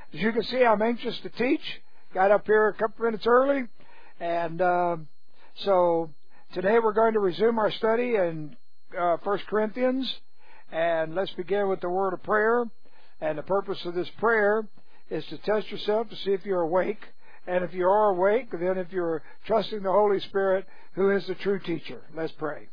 As you can see, I'm anxious to teach. Got up here a couple minutes early. And so today we're going to resume our study in 1 Corinthians. And let's begin with the word of prayer. And the purpose of this prayer is to test yourself to see if you're awake. And if you are awake, then if you're trusting the Holy Spirit, who is the true teacher. Let's pray.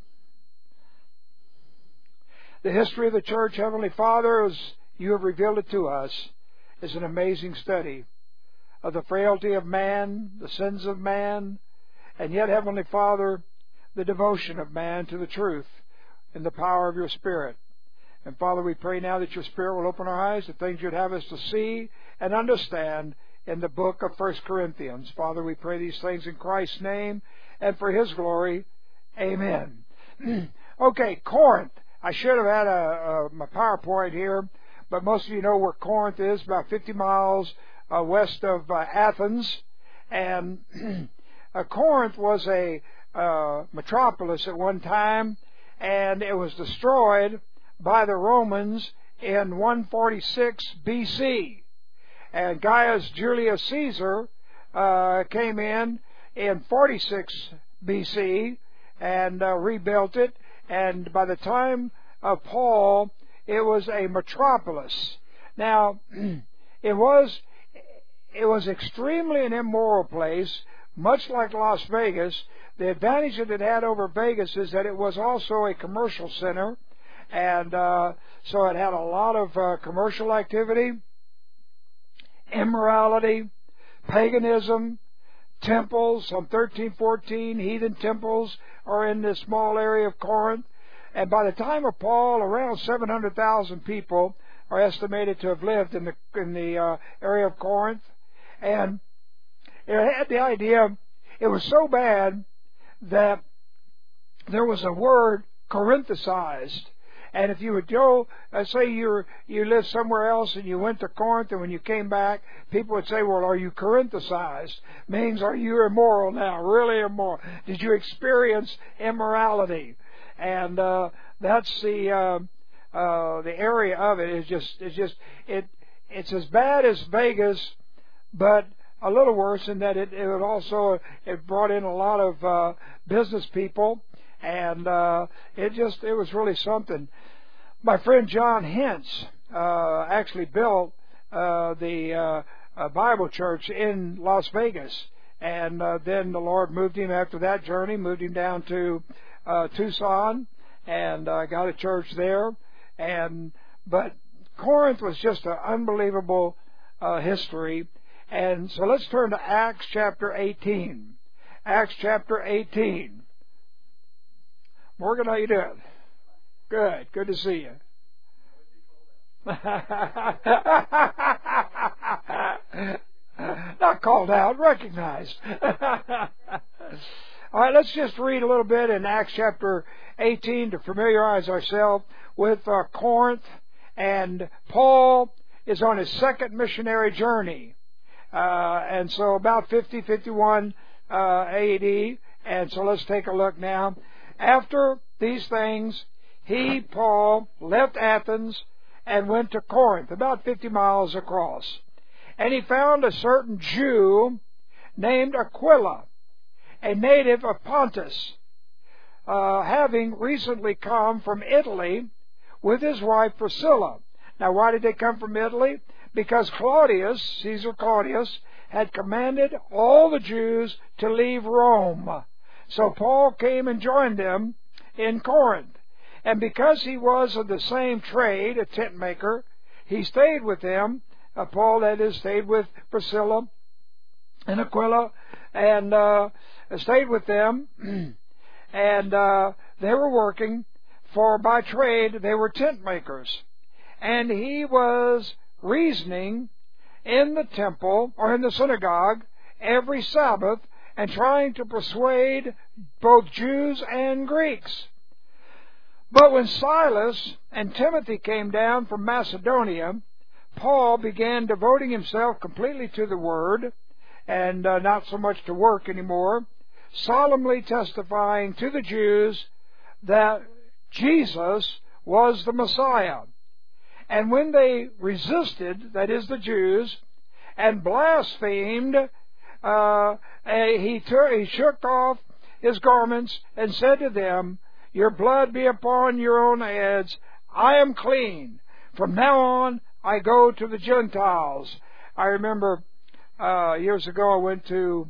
The history of the church, Heavenly Father, as you have revealed it to us, is an amazing study of the frailty of man, the sins of man, and yet, Heavenly Father, the devotion of man to the truth in the power of your Spirit. And Father, we pray now that your Spirit will open our eyes to things you'd have us to see and understand in the book of 1 Corinthians. Father, we pray these things in Christ's name and for His glory. Amen. Okay, Corinth. I should have had my PowerPoint here, but most of you know where Corinth is, about 50 miles west of Athens. And Corinth was a metropolis at one time, and it was destroyed by the Romans in 146 BC. And Gaius Julius Caesar came in 46 BC and rebuilt it. And by the time of Paul, it was a metropolis. Now, it was extremely an immoral place, much like Las Vegas. The advantage that it had over Vegas is that it was also a commercial center, and so it had a lot of commercial activity, immorality, paganism, temples, some 13, 14 heathen temples are in this small area of Corinth. And by the time of Paul, around 700,000 people are estimated to have lived in the area of Corinth. And it had the idea, it was so bad that there was a word Corinthicized. And if you would go, say you lived somewhere else and you went to Corinth, and when you came back, people would say, well, are you Corinthicized? Means, are you immoral now? Really immoral? Did you experience immorality? And that's the area of it. It's as bad as Vegas, but a little worse in that it brought in a lot of business people. And it was really something. My friend John Hintz actually built the Bible church in Las Vegas, and then the Lord moved him after that journey, moved him down to Tucson, and got a church there. But Corinth was just an unbelievable history. And so let's turn to Acts chapter 18. Acts chapter 18. Morgan, how you doing? Good. Good to see you. Not called out, recognized. All right, let's just read a little bit in Acts chapter 18 to familiarize ourselves with Corinth. And Paul is on his second missionary journey. And so about 51 AD. And so let's take a look now. After these things, he, Paul, left Athens and went to Corinth, about 50 miles across. And he found a certain Jew named Aquila, a native of Pontus, having recently come from Italy with his wife Priscilla. Now, why did they come from Italy? Because Caesar Claudius, had commanded all the Jews to leave Rome. So Paul came and joined them in Corinth. And because he was of the same trade, a tent maker, he stayed with them. Paul, that is, stayed with Priscilla and Aquila, and stayed with them. And they were working, for by trade they were tent makers. And he was reasoning in the temple, or in the synagogue, every Sabbath, and trying to persuade both Jews and Greeks. But when Silas and Timothy came down from Macedonia, Paul began devoting himself completely to the Word, and not so much to work anymore, solemnly testifying to the Jews that Jesus was the Messiah. And when they resisted, that is the Jews, and blasphemed. He shook off his garments and said to them, "Your blood be upon your own heads. I am clean. From now on, I go to the Gentiles." I remember years ago I went to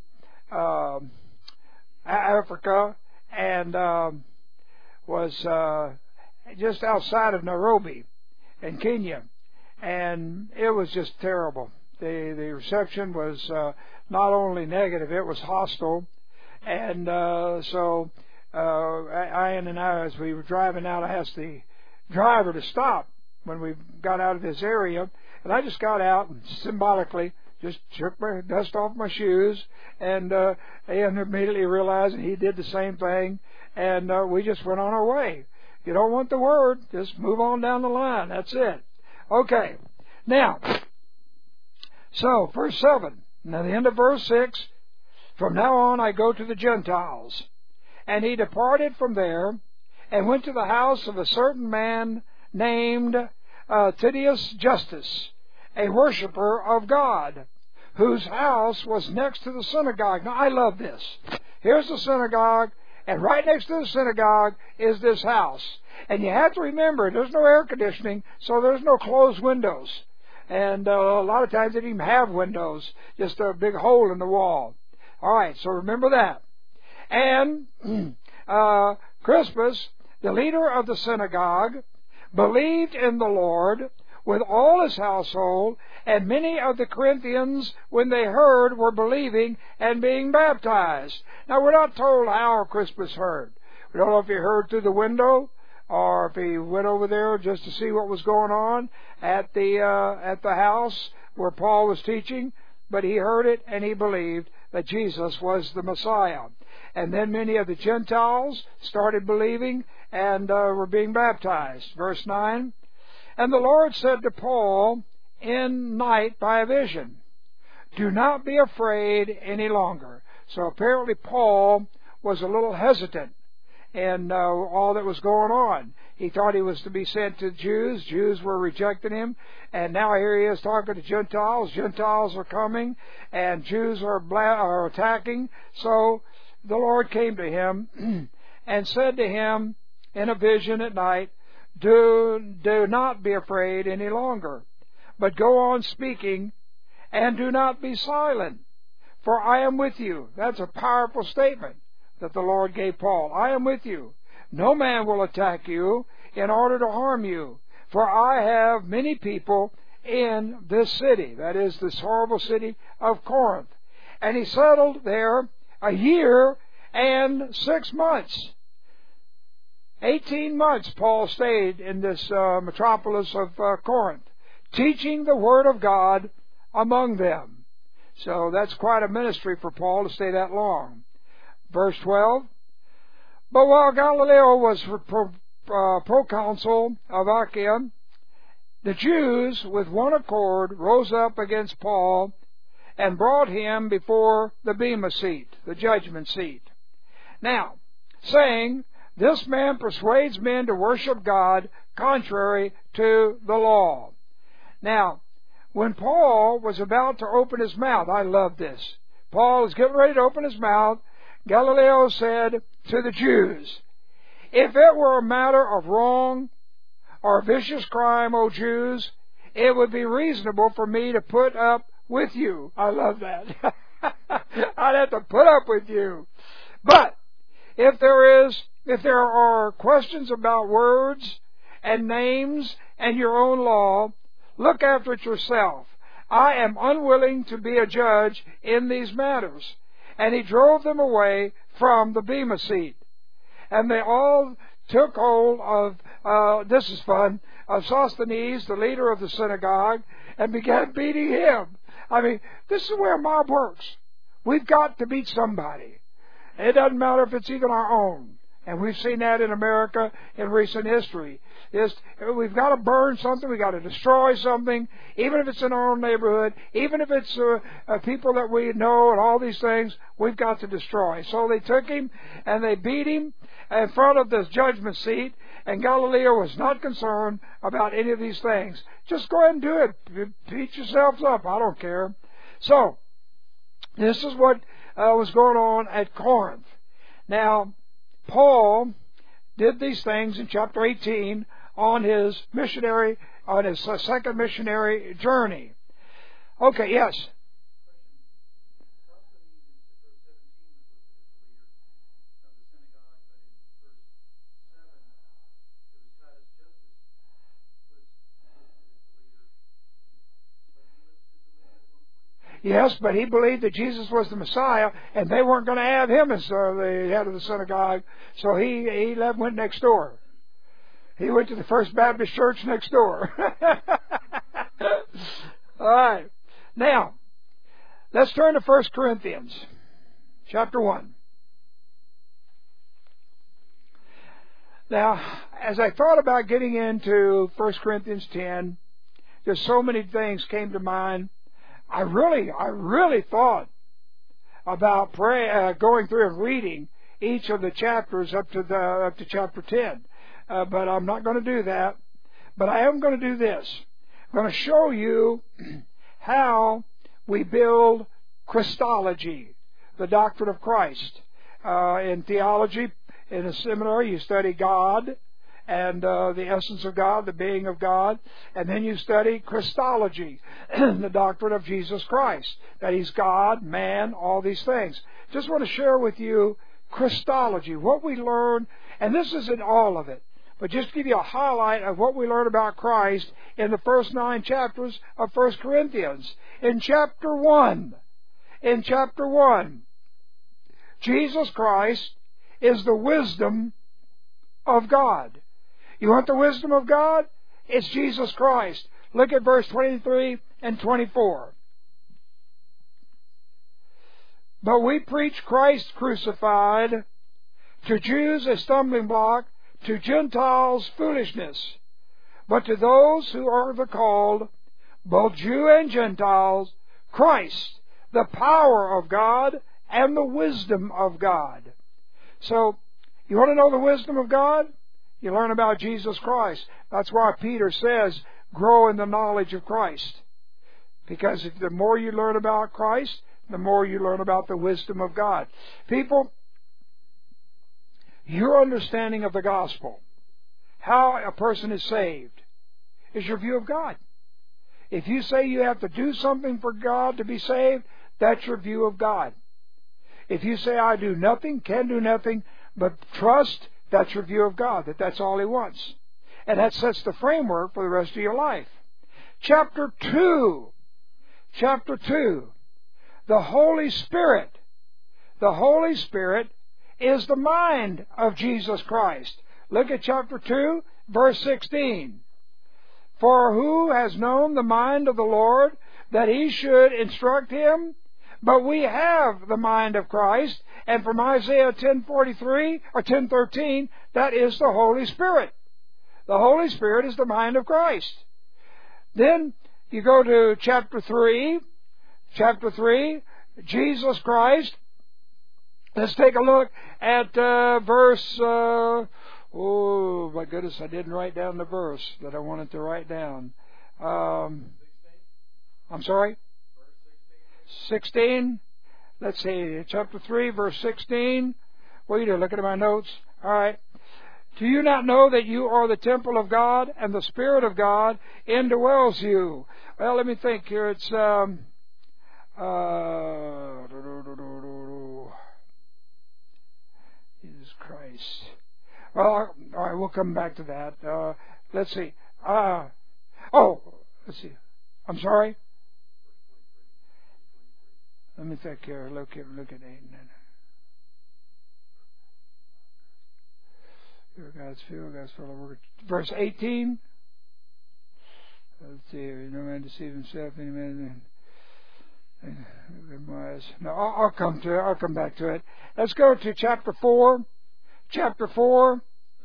Africa and was just outside of Nairobi in Kenya, and it was just terrible. The reception was not only negative, it was hostile. And so Ian and I, as we were driving out, I asked the driver to stop when we got out of this area, and I just got out and symbolically just shook my dust off my shoes, and Ian immediately realized that he did the same thing, and we just went on our way. If you don't want the word, just move on down the line. That's it. Okay. Now, so verse 7, now the end of verse 6, "From now on I go to the Gentiles." And he departed from there and went to the house of a certain man named Titius Justus, a worshipper of God, whose house was next to the synagogue. Now I love this. Here's the synagogue, and right next to the synagogue is this house. And you have to remember, there's no air conditioning, so there's no closed windows. And a lot of times they didn't even have windows, just a big hole in the wall. All right, so remember that. And Crispus, the leader of the synagogue, believed in the Lord with all his household, and many of the Corinthians, when they heard, were believing and being baptized. Now, we're not told how Crispus heard. We don't know if he heard through the window, or if he went over there just to see what was going on at the house where Paul was teaching, but he heard it and he believed that Jesus was the Messiah. And then many of the Gentiles started believing and were being baptized. Verse 9, "And the Lord said to Paul in night by a vision, 'Do not be afraid any longer.'" So apparently Paul was a little hesitant in all that was going on. He thought he was to be sent to Jews. Jews were rejecting him. And now here he is talking to Gentiles. Gentiles are coming, and Jews are attacking. So the Lord came to him and said to him in a vision at night, do not be afraid any longer, but go on speaking, and do not be silent, for I am with you." That's a powerful statement that the Lord gave Paul. "I am with you. No man will attack you in order to harm you, for I have many people in this city," that is, this horrible city of Corinth. And he settled there a year and 6 months. 18 months Paul stayed in this metropolis of Corinth, teaching the Word of God among them. So that's quite a ministry for Paul to stay that long. Verse 12, "But while Gallio was proconsul of Achaia, the Jews with one accord rose up against Paul and brought him before the Bema seat," the judgment seat. Now, saying, "This man persuades men to worship God contrary to the law." Now, when Paul was about to open his mouth, I love this. Paul is getting ready to open his mouth. Gallio said to the Jews, "If it were a matter of wrong or vicious crime, O Jews, it would be reasonable for me to put up with you." I love that. I'd have to put up with you. But if there are questions about words and names and your own law, look after it yourself. I am unwilling to be a judge in these matters. And he drove them away from the Bema seat. And they all took hold of, this is fun, of Sosthenes, the leader of the synagogue, and began beating him. I mean, this is where a mob works. We've got to beat somebody. It doesn't matter if it's even our own. And we've seen that in America in recent history. We've got to burn something. We've got to destroy something, even if it's in our own neighborhood, even if it's people that we know and all these things, we've got to destroy. So they took him and they beat him in front of this judgment seat, and Gallio was not concerned about any of these things. Just go ahead and do it. Beat yourselves up. I don't care. So, this is what was going on at Corinth. Now, Paul did these things in chapter 18 on his second missionary journey. Okay, yes. Yes, but he believed that Jesus was the Messiah, and they weren't going to have him as the head of the synagogue, so he went next door. He went to the First Baptist Church next door. All right. Now, let's turn to 1 Corinthians, chapter 1. Now, as I thought about getting into 1 Corinthians 10, just so many things came to mind. I really thought about going through and reading each of the chapters up to chapter 10, but I'm not going to do that. But I am going to do this. I'm going to show you how we build Christology, the doctrine of Christ. In theology, in a seminary, you study God and the essence of God, the being of God, and then you study Christology, the doctrine of Jesus Christ, that He's God, man, all these things. Just want to share with you Christology, what we learn, and this isn't all of it, but just give you a highlight of what we learn about Christ in the first 9 chapters of 1 Corinthians. In chapter 1, Jesus Christ is the wisdom of God. You want the wisdom of God? It's Jesus Christ. Look at verse 23 and 24. But we preach Christ crucified, to Jews a stumbling block, to Gentiles foolishness. But to those who are the called, both Jew and Gentiles, Christ, the power of God and the wisdom of God. So, you want to know the wisdom of God? You learn about Jesus Christ. That's why Peter says, grow in the knowledge of Christ. Because the more you learn about Christ, the more you learn about the wisdom of God. People, your understanding of the gospel, how a person is saved, is your view of God. If you say you have to do something for God to be saved, that's your view of God. If you say I do nothing, can do nothing, but trust, that's your view of God, that's all He wants. And that sets the framework for the rest of your life. Chapter 2. The Holy Spirit. The Holy Spirit is the mind of Jesus Christ. Look at chapter 2, verse 16. For who has known the mind of the Lord, that He should instruct him? But we have the mind of Christ, and from Isaiah 10:43 or 10:13, that is the Holy Spirit. The Holy Spirit is the mind of Christ. Then you go to chapter 3. Chapter 3, Jesus Christ. Let's take a look at verse. Oh my goodness, I didn't write down the verse that I wanted to write down. I'm sorry. 16. Let's see, chapter 3, verse 16. What are you doing? Looking at my notes? All right. Do you not know that you are the temple of God, and the Spirit of God indwells you? Well, let me think here. It's Jesus Christ. Well, all right, we'll come back to that. Let's see. Let's see. I'm sorry. Let me think here. Look at 8 and 9. Here God's field, God's full of work. Verse 18. Let's see. No man deceive himself. Any man. No, I'll come to it. I'll come back to it. Let's go to chapter 4. Chapter 4.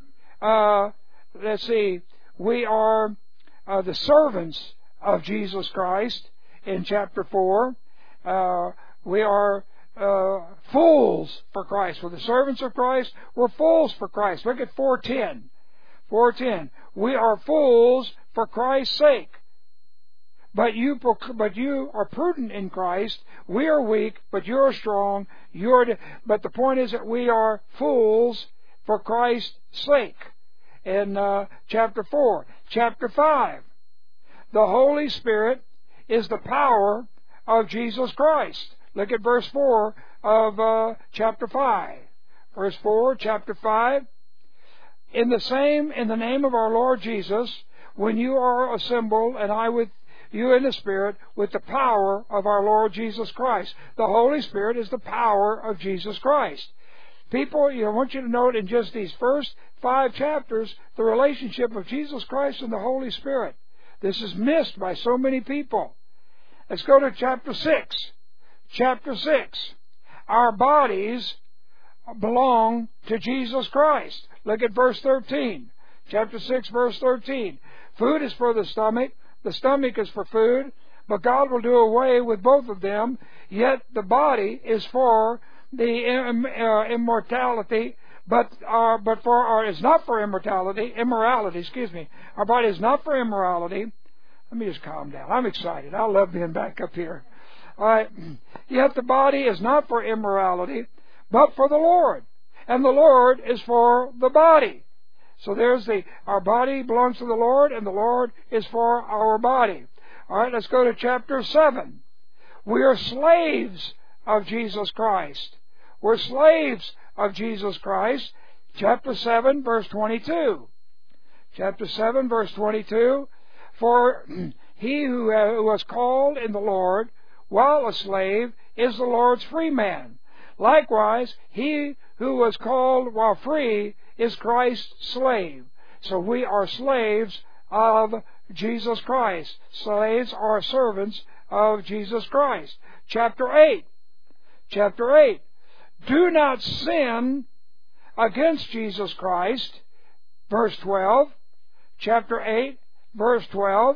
Let's see. We are the servants of Jesus Christ in chapter 4. We are fools for Christ. We're the servants of Christ. We're fools for Christ. Look at 4:10. 4:10. We are fools for Christ's sake. But you are prudent in Christ. We are weak, but you are strong. But the point is that we are fools for Christ's sake. In chapter 4. Chapter 5. The Holy Spirit is the power of Jesus Christ. Look at verse 4 of chapter 5. Verse 4, chapter 5. In the name of our Lord Jesus, when you are assembled, and I with you in the Spirit, with the power of our Lord Jesus Christ. The Holy Spirit is the power of Jesus Christ. People, I want you to note in just these first 5 chapters, the relationship of Jesus Christ and the Holy Spirit. This is missed by so many people. Let's go to chapter 6. Chapter 6. Our bodies belong to Jesus Christ. Look at verse 13. Chapter 6, verse 13. Food is for the stomach is for food, but God will do away with both of them. Yet the body is for the immortality, is not for immorality. Our body is not for immorality. Let me just calm down. I'm excited. I love being back up here. All right. Yet the body is not for immorality, but for the Lord, and the Lord is for the body. So our body belongs to the Lord, and the Lord is for our body. All right, let's go to chapter 7. We are slaves of Jesus Christ. We're slaves of Jesus Christ. Chapter 7, verse 22. Chapter 7, verse 22. For he who was called in the Lord while a slave is the Lord's free man. Likewise, he who was called while free is Christ's slave. So we are slaves of Jesus Christ. Slaves are servants of Jesus Christ. Chapter 8. Chapter 8. Do not sin against Jesus Christ. Verse 12. Chapter 8, verse 12.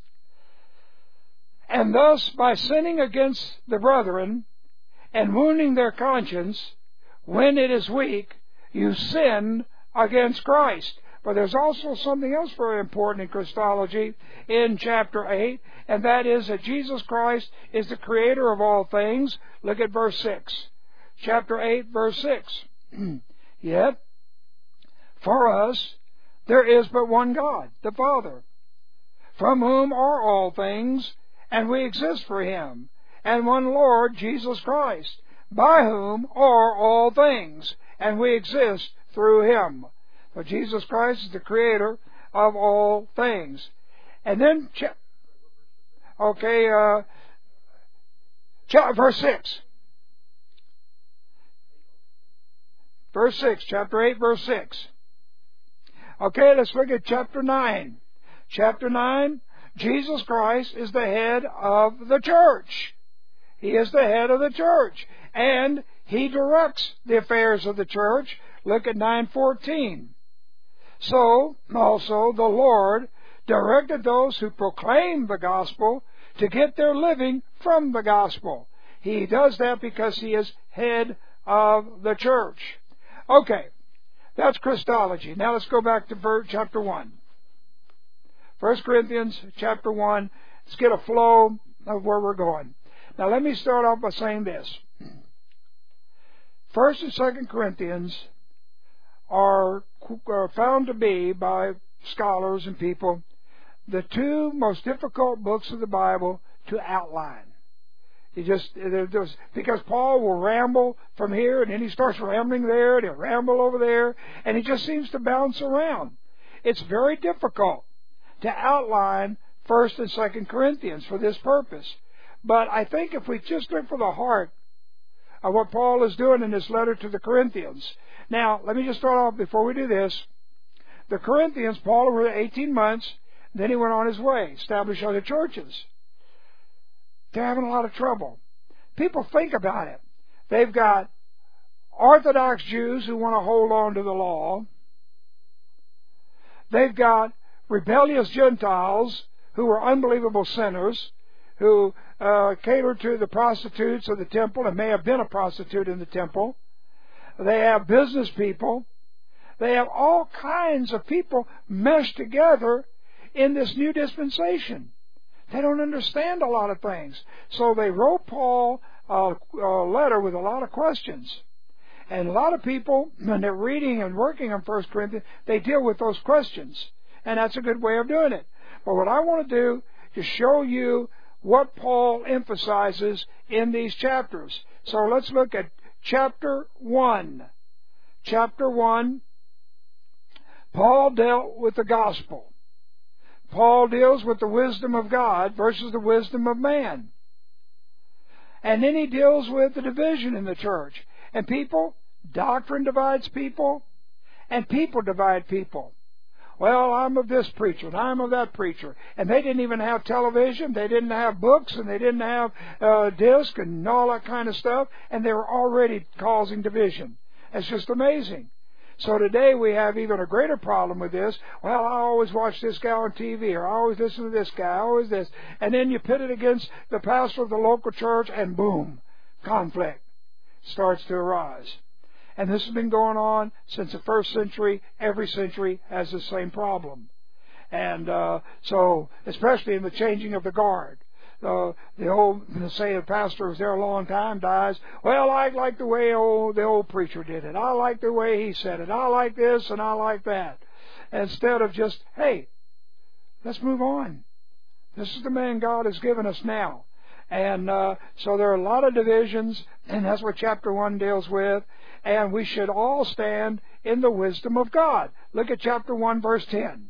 And thus, by sinning against the brethren and wounding their conscience, when it is weak, you sin against Christ. But there's also something else very important in Christology in chapter 8, and that is that Jesus Christ is the creator of all things. Look at verse 6. Chapter 8, verse 6. Yet, for us, there is but one God, the Father, from whom are all things, and we exist for Him, and one Lord, Jesus Christ, by whom are all things, and we exist through Him. So Jesus Christ is the creator of all things. And then, verse 6. Verse 6, chapter 8, verse 6. Okay, let's look at chapter 9. Chapter 9, Jesus Christ is the head of the church. He is the head of the church. And He directs the affairs of the church. Look at 9:14. So, also, the Lord directed those who proclaim the gospel to get their living from the gospel. He does that because He is head of the church. Okay, that's Christology. Now let's go back to chapter 1. 1 Corinthians chapter 1. Let's get a flow of where we're going. Now let me start off by saying this. 1 and 2 Corinthians are found to be, by scholars and people, the two most difficult books of the Bible to outline. Because Paul will ramble from here, and then he starts rambling there, and he'll ramble over there, and he just seems to bounce around. It's very difficult to outline 1 and 2 Corinthians for this purpose. But I think if we just look for the heart of what Paul is doing in this letter to the Corinthians. Now, let me just start off before we do this. The Corinthians, Paul over 18 months, then he went on his way, established other churches. They're having a lot of trouble. People think about it. They've got Orthodox Jews who want to hold on to the law. They've got rebellious Gentiles who are unbelievable sinners, who cater to the prostitutes of the temple and may have been a prostitute in the temple. They have business people. They have all kinds of people meshed together in this new dispensation. They don't understand a lot of things. So they wrote Paul a letter with a lot of questions. And a lot of people, when they're reading and working on 1 Corinthians, they deal with those questions. And that's a good way of doing it. But what I want to do is show you what Paul emphasizes in these chapters. So let's look at chapter 1. Chapter 1, Paul dealt with the gospel. Paul deals with the wisdom of God versus the wisdom of man. And then he deals with the division in the church. And doctrine divides people, and people divide people. Well, I'm of this preacher, and I'm of that preacher. And they didn't even have television, they didn't have books, and they didn't have disc and all that kind of stuff, and they were already causing division. It's just amazing. So today we have even a greater problem with this. Well, I always watch this guy on TV, or I always listen to this guy, always this. And then you pit it against the pastor of the local church, and boom, conflict starts to arise. And this has been going on since the first century. Every century has the same problem. And so, especially in the changing of the guard. The pastor was there a long time, dies. Well, I like the way the old preacher did it. I like the way he said it. I like this and I like that. Instead of just, hey, let's move on. This is the man God has given us now. And so there are a lot of divisions, and that's what chapter 1 deals with. And we should all stand in the wisdom of God. Look at chapter 1, verse 10.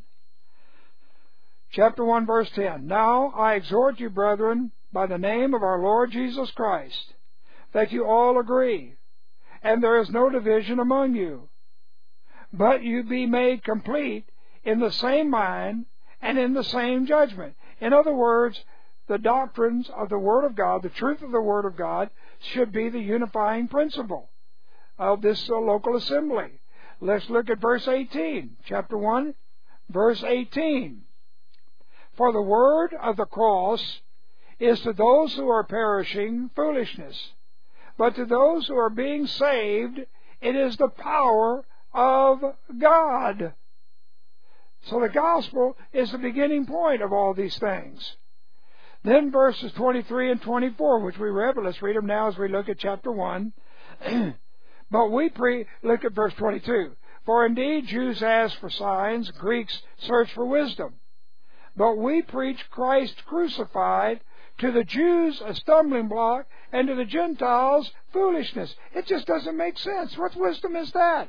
Chapter 1, verse 10. Now I exhort you, brethren, by the name of our Lord Jesus Christ, that you all agree, and there is no division among you, but you be made complete in the same mind and in the same judgment. In other words, the doctrines of the Word of God, the truth of the Word of God, should be the unifying principle of this local assembly. Let's look at verse 18. Chapter 1, verse 18. For the word of the cross is to those who are perishing foolishness, but to those who are being saved, it is the power of God. So the gospel is the beginning point of all these things. Then verses 23 and 24, which we read, but let's read them now as we look at chapter 1. But look at verse 22. For indeed Jews ask for signs, Greeks search for wisdom. But we preach Christ crucified, to the Jews a stumbling block, and to the Gentiles foolishness. It just doesn't make sense. What wisdom is that?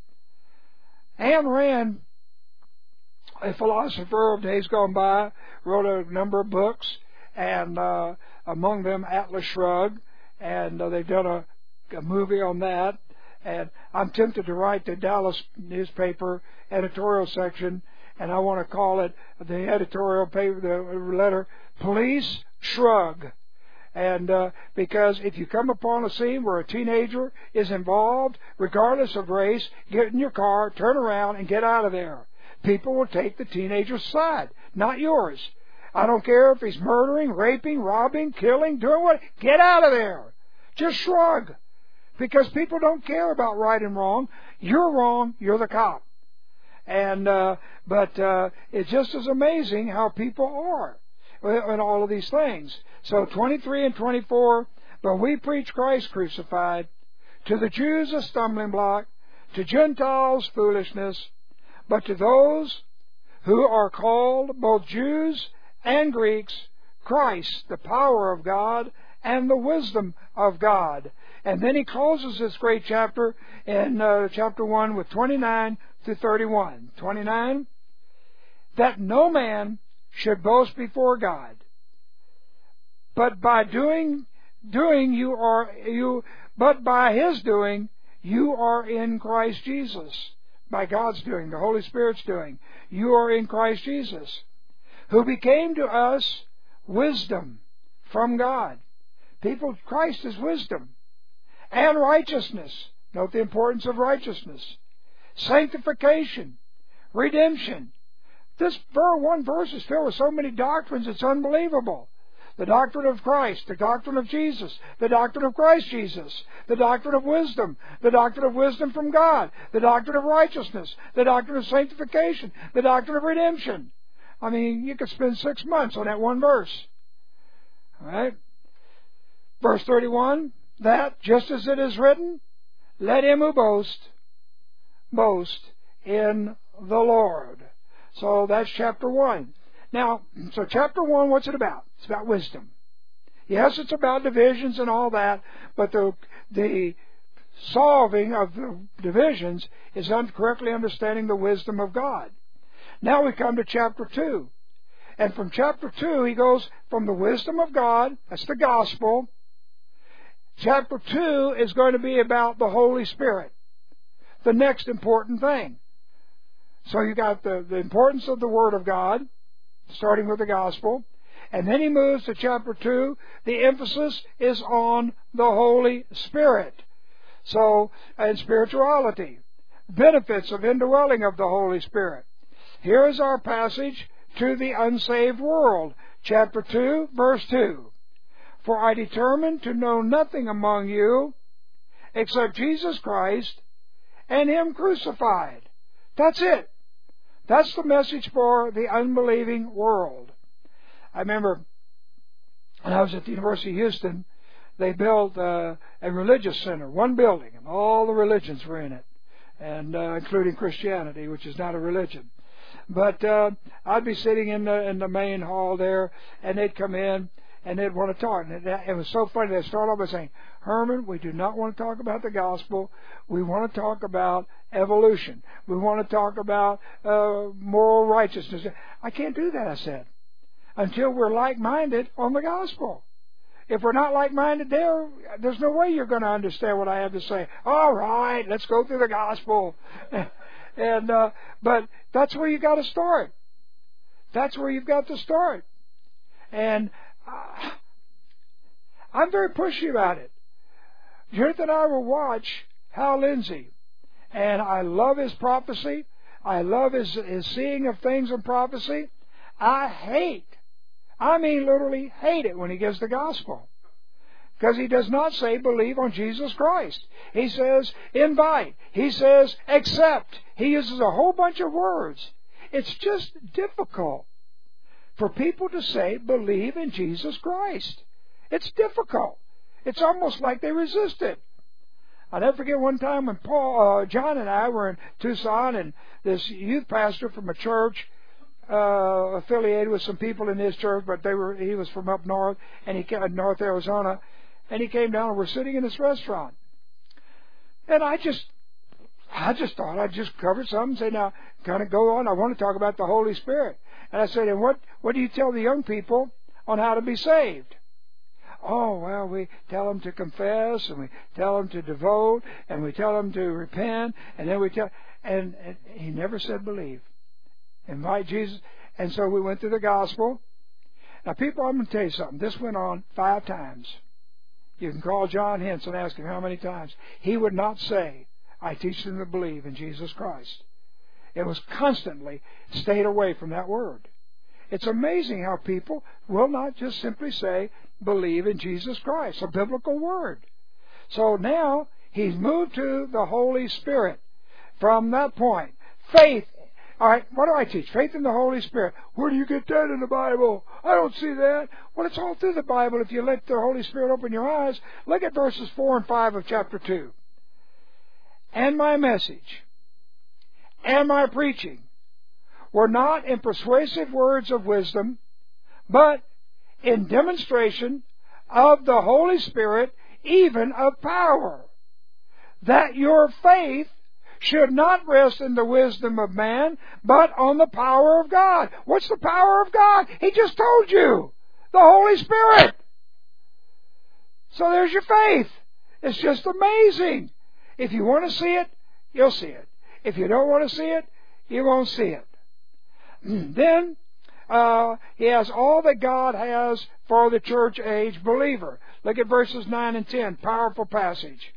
Ayn Rand, a philosopher of days gone by, wrote a number of books, and among them Atlas Shrugged, and they've done a movie on that. And I'm tempted to write the Dallas newspaper editorial section, and I want to call it the editorial paper, the letter, Police Shrug. And because if you come upon a scene where a teenager is involved, regardless of race, get in your car, turn around, and get out of there. People will take the teenager's side, not yours. I don't care if he's murdering, raping, robbing, killing, doing what. Get out of there. Just shrug. Because people don't care about right and wrong. You're wrong. You're the cop. And but it's just as amazing how people are in all of these things. So 23 and 24. But we preach Christ crucified, to the Jews a stumbling block, to Gentiles foolishness, but to those who are called, both Jews and Greeks, Christ, the power of God and the wisdom of God. And then he closes this great chapter in chapter 1 with 29 to 31. 29, that no man should boast before God, but by but by his doing you are in Christ Jesus. By God's doing, the Holy Spirit's doing, you are in Christ Jesus, who became to us wisdom from God. Christ is wisdom. And righteousness. Note the importance of righteousness. Sanctification. Redemption. This one verse is filled with so many doctrines, it's unbelievable. The doctrine of Christ, the doctrine of Jesus, the doctrine of Christ Jesus, the doctrine of wisdom from God, the doctrine of righteousness, the doctrine of sanctification, the doctrine of redemption. I mean, you could spend 6 months on that one verse. All right? Verse 31, that just as it is written, let him who boast in the Lord. So that's chapter 1. Now, so chapter 1, what's it about? It's about wisdom. Yes, it's about divisions and all that, but the solving of the divisions is correctly understanding the wisdom of God. Now we come to chapter 2. And from chapter 2, he goes from the wisdom of God, that's the gospel. Chapter 2 is going to be about the Holy Spirit, the next important thing. So you got the importance of the Word of God, starting with the gospel. And then he moves to chapter 2. The emphasis is on the Holy Spirit. So, and spirituality, benefits of indwelling of the Holy Spirit. Here is our passage to the unsaved world. Chapter 2, verse 2. For I determined to know nothing among you except Jesus Christ and Him crucified. That's it. That's the message for the unbelieving world. I remember when I was at the University of Houston, they built a religious center, one building, and all the religions were in it, and including Christianity, which is not a religion. But I'd be sitting in the main hall there, and they'd come in, and they'd want to talk. And it was so funny. They'd start off by saying, Herman, we do not want to talk about the gospel. We want to talk about evolution. We want to talk about moral righteousness. I can't do that, I said, until we're like-minded on the gospel. If we're not like-minded there's no way you're going to understand what I have to say. All right, let's go through the gospel. But that's where you got to start. That's where you've got to start. And I'm very pushy about it. Judith and I will watch Hal Lindsey, and I love his prophecy. I love his seeing of things in prophecy. I mean literally hate it when he gives the gospel. Because he does not say believe on Jesus Christ. He says invite. He says accept. He uses a whole bunch of words. It's just difficult for people to say believe in Jesus Christ. It's difficult. It's almost like they resist it. I'll never forget one time when John and I were in Tucson, and this youth pastor from a church affiliated with some people in his church, but he was from up north, and he came North Arizona, and he came down, and we're sitting in this restaurant. And I just thought I'd just cover something, say, now, kind of go on. I want to talk about the Holy Spirit. And I said, and what do you tell the young people on how to be saved? Oh, well, we tell them to confess, and we tell them to devote, and we tell them to repent, and then and he never said believe. Invite Jesus. And so we went through the gospel. Now, people, I'm going to tell you something. This went on 5 times. You can call John Hintz and ask him how many times. He would not say, I teach them to believe in Jesus Christ. It was constantly stayed away from that word. It's amazing how people will not just simply say, believe in Jesus Christ, a biblical word. So now he's moved to the Holy Spirit. From that point, faith. All right, what do I teach? Faith in the Holy Spirit. Where do you get that in the Bible? I don't see that. Well, it's all through the Bible if you let the Holy Spirit open your eyes. Look at verses 4 and 5 of chapter 2. And my message and my preaching were not in persuasive words of wisdom, but in demonstration of the Holy Spirit, even of power, that your faith should not rest in the wisdom of man, but on the power of God. What's the power of God? He just told you. The Holy Spirit. So there's your faith. It's just amazing. If you want to see it, you'll see it. If you don't want to see it, you won't see it. Then he has all that God has for the church age believer. Look at verses 9 and 10. Powerful passage.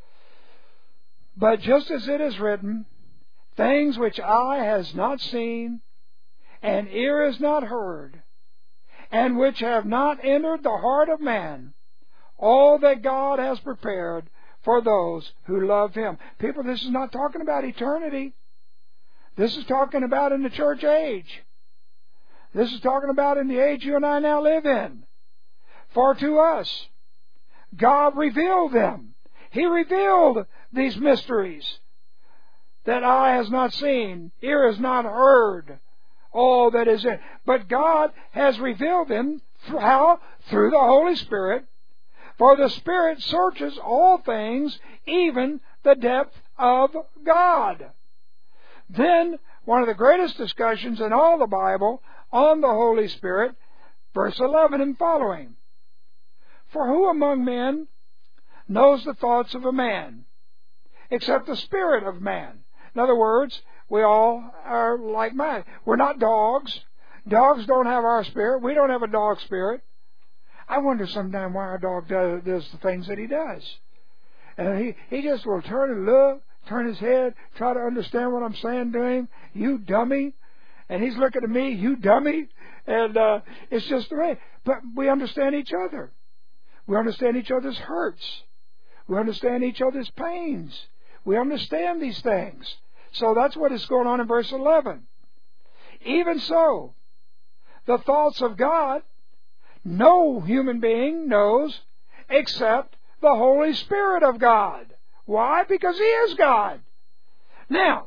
But just as it is written, things which eye has not seen, and ear has not heard, and which have not entered the heart of man, all that God has prepared for those who love Him. People, this is not talking about eternity. This is talking about in the church age. This is talking about in the age you and I now live in. For to us, God revealed them. He revealed these mysteries that eye has not seen, ear has not heard, all that is in. But God has revealed them. How? Through the Holy Spirit. For the Spirit searches all things, even the depth of God. Then, one of the greatest discussions in all the Bible on the Holy Spirit, verse 11 and following. For who among men knows the thoughts of a man, except the spirit of man? In other words, we all are like-minded. We're not dogs. Dogs don't have our spirit. We don't have a dog spirit. I wonder sometimes why our dog does the things that he does. And he just will turn and look, turn his head, try to understand what I'm saying to him. You dummy. And he's looking at me, you dummy. And it's just the way. But we understand each other. We understand each other's hurts. We understand each other's pains. We understand these things. So that's what is going on in verse 11. Even so, the thoughts of God, no human being knows except the Holy Spirit of God. Why? Because He is God. Now,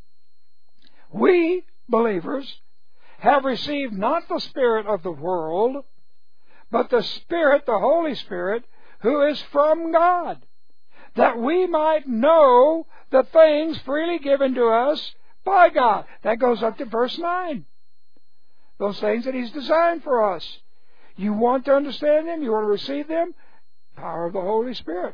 we believers have received not the spirit of the world, but the Spirit, the Holy Spirit, who is from God, that we might know the things freely given to us by God. That goes up to verse 9. Those things that He's designed for us. You want to understand them? You want to receive them? Power of the Holy Spirit.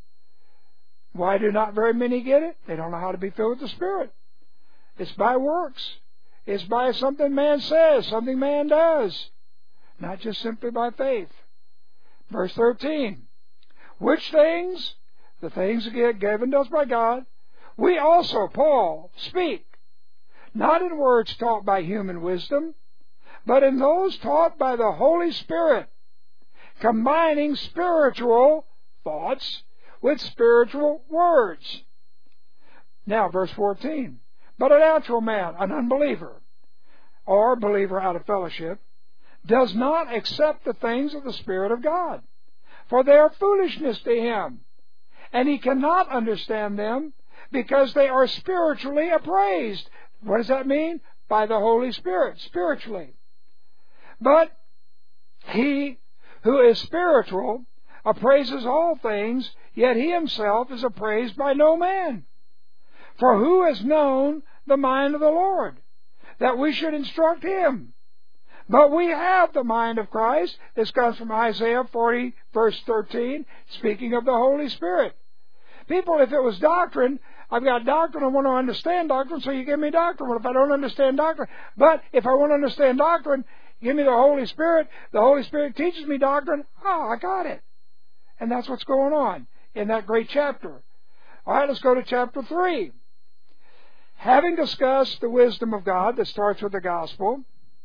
Why do not very many get it? They don't know how to be filled with the Spirit. It's by works. It's by something man says, something man does. Not just simply by faith. Verse 13. Which things, the things given to us by God, we also, Paul, speak, not in words taught by human wisdom, but in those taught by the Holy Spirit, combining spiritual thoughts with spiritual words. Now, verse 14. But a natural man, an unbeliever, or believer out of fellowship, does not accept the things of the Spirit of God, for they are foolishness to him, and he cannot understand them, because they are spiritually appraised. What does that mean? By the Holy Spirit, spiritually. But he who is spiritual appraises all things, yet he himself is appraised by no man. For who has known the mind of the Lord, that we should instruct him? But we have the mind of Christ. This comes from Isaiah 40, verse 13, speaking of the Holy Spirit. People, if it was doctrine, I've got doctrine, I want to understand doctrine, so you give me doctrine. Well, if I don't understand doctrine, but if I want to understand doctrine, give me the Holy Spirit. The Holy Spirit teaches me doctrine. Oh, I got it. And that's what's going on in that great chapter. All right, let's go to chapter 3. Having discussed the wisdom of God that starts with the gospel,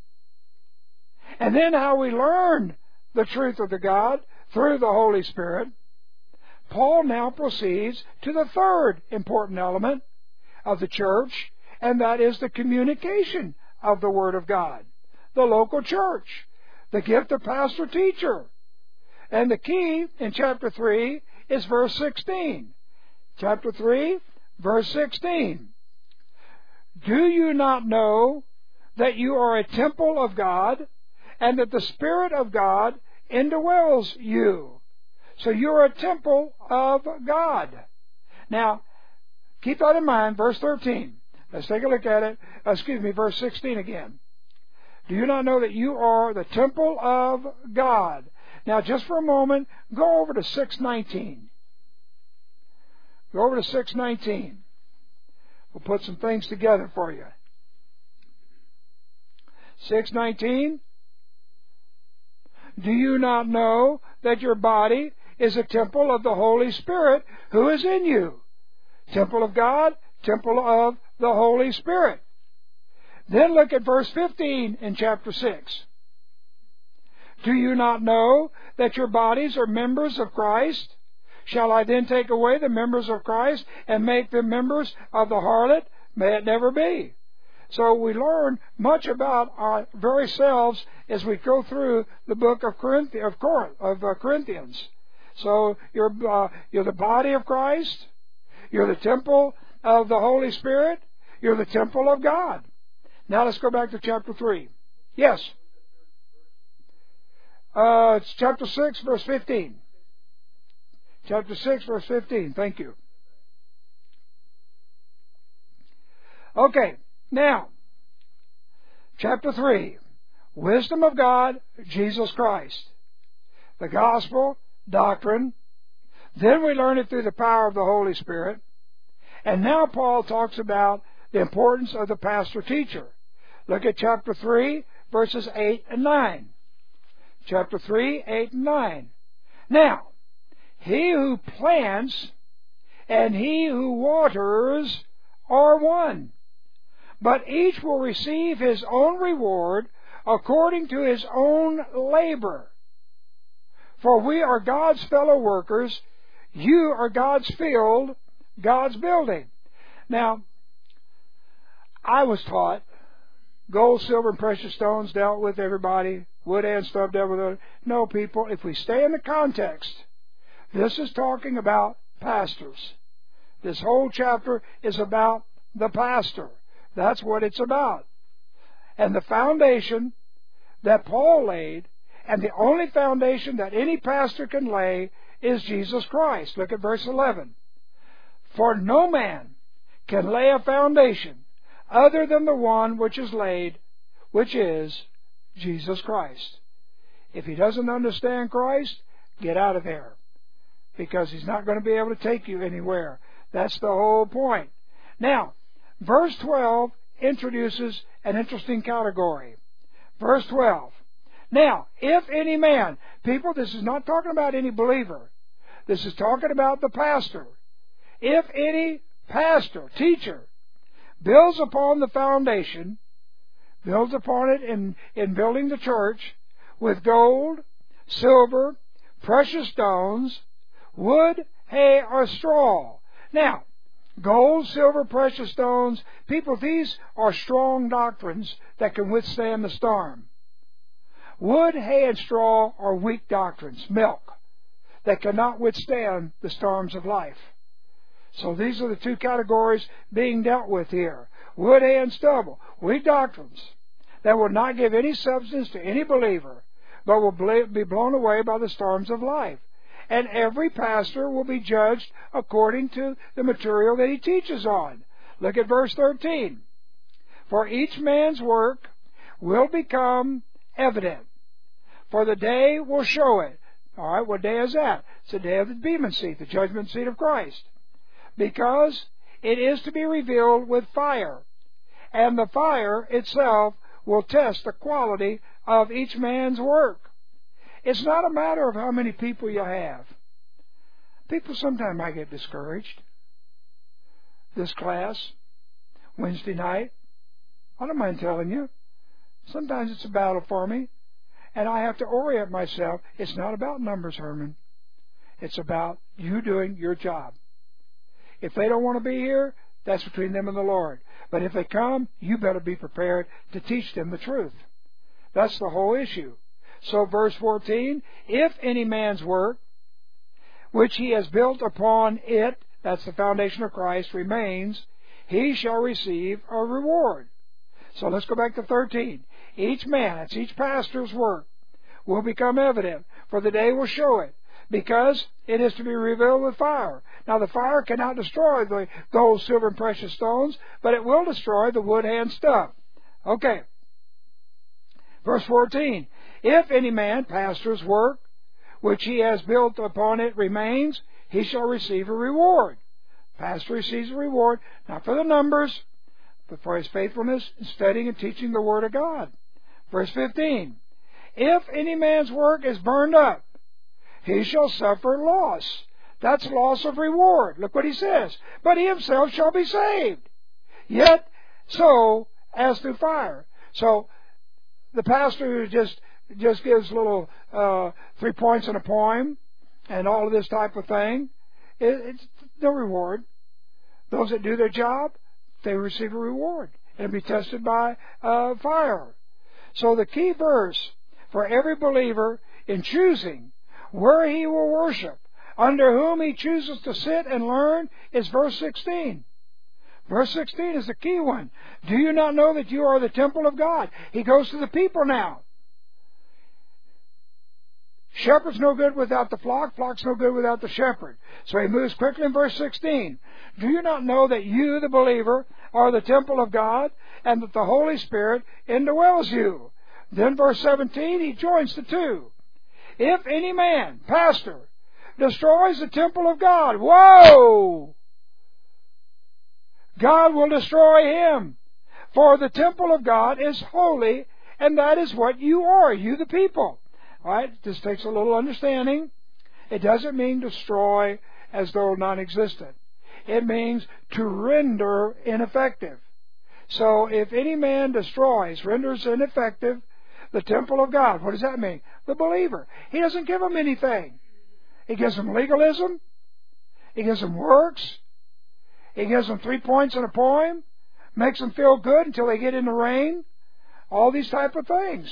and then how we learn the truth of the God through the Holy Spirit, Paul now proceeds to the third important element of the church, and that is the communication of the Word of God. The local church, the gift of pastor-teacher. And the key in chapter 3 is verse 16. Chapter 3, verse 16. Do you not know that you are a temple of God, and that the Spirit of God indwells you? So you're a temple of God. Now, keep that in mind, verse 13. Let's take a look at it. Verse 16 again. Do you not know that you are the temple of God? Now, just for a moment, go over to 6:19. Go over to 6:19. We'll put some things together for you. 6:19. Do you not know that your body is a temple of the Holy Spirit who is in you? Temple of God, temple of the Holy Spirit. Then look at verse 15 in chapter 6. Do you not know that your bodies are members of Christ? Shall I then take away the members of Christ and make them members of the harlot? May it never be. So we learn much about our very selves as we go through the book of Corinthians. So you're the body of Christ. You're the temple of the Holy Spirit. You're the temple of God. Now let's go back to chapter 3. Yes. It's chapter 6, verse 15. Chapter 6, verse 15. Thank you. Okay. Now, chapter 3. Wisdom of God, Jesus Christ. The gospel, doctrine. Then we learn it through the power of the Holy Spirit. And now Paul talks about the importance of the pastor-teacher. Look at chapter 3, verses 8 and 9. Chapter 3, 8 and 9. Now, he who plants and he who waters are one, but each will receive his own reward according to his own labor. For we are God's fellow workers. You are God's field, God's building. Now, I was taught gold, silver, and precious stones dealt with everybody. Wood and stuff dealt with it. No, people, if we stay in the context, this is talking about pastors. This whole chapter is about the pastor. That's what it's about. And the foundation that Paul laid, and the only foundation that any pastor can lay, is Jesus Christ. Look at verse 11. For no man can lay a foundation other than the one which is laid, which is Jesus Christ. If he doesn't understand Christ, get out of there, because he's not going to be able to take you anywhere. That's the whole point. Now, verse 12 introduces an interesting category. Verse 12. Now, if any man, people, this is not talking about any believer. This is talking about the pastor. If any pastor, teacher, builds upon the foundation, builds upon it in building the church with gold, silver, precious stones, wood, hay, or straw. Now, gold, silver, precious stones, people, these are strong doctrines that can withstand the storm. Wood, hay, and straw are weak doctrines, milk, that cannot withstand the storms of life. So these are the two categories being dealt with here. Wood, hay, and stubble. Weak doctrines that will not give any substance to any believer, but will be blown away by the storms of life. And every pastor will be judged according to the material that he teaches on. Look at verse 13. For each man's work will become evident, for the day will show it. All right, what day is that? It's the day of the Bema seat, the judgment seat of Christ. Because it is to be revealed with fire, and the fire itself will test the quality of each man's work. It's not a matter of how many people you have. People sometimes might get discouraged. This class, Wednesday night, I don't mind telling you, sometimes it's a battle for me, and I have to orient myself. It's not about numbers, Herman. It's about you doing your job. If they don't want to be here, that's between them and the Lord. But if they come, you better be prepared to teach them the truth. That's the whole issue. So verse 14, if any man's work, which he has built upon it, that's the foundation of Christ, remains, he shall receive a reward. So let's go back to 13. Each man, that's each pastor's work, will become evident, for the day will show it, because it is to be revealed with fire. Now the fire cannot destroy the gold, silver, and precious stones, but it will destroy the wood, hay, and stuff. Okay. Verse 14. If any man, pastor's work, which he has built upon it remains, he shall receive a reward. Pastor receives a reward, not for the numbers, but for his faithfulness in studying and teaching the Word of God. Verse 15. If any man's work is burned up, he shall suffer loss. That's loss of reward. Look what he says. But he himself shall be saved, yet so as through fire. So the pastor who just gives little 3 points in a poem and all of this type of thing, it's no reward. Those that do their job, they receive a reward. It'll be tested by fire. So the key verse for every believer in choosing where he will worship, under whom he chooses to sit and learn, is verse 16. Verse 16 is the key one. Do you not know that you are the temple of God? He goes to the people now. Shepherd's no good without the flock. Flock's no good without the shepherd. So he moves quickly in verse 16. Do you not know that you, the believer, are the temple of God, and that the Holy Spirit indwells you? Then verse 17, he joins the two. If any man, pastor, destroys the temple of God, whoa! God will destroy him. For the temple of God is holy, and that is what you are, you the people. All right, this takes a little understanding. It doesn't mean destroy as though non-existent. It means to render ineffective. So if any man destroys, renders ineffective the temple of God, what does that mean? The believer. He doesn't give them anything. He gives them legalism. He gives them works. He gives them 3 points in a poem. Makes them feel good until they get in the rain. All these type of things.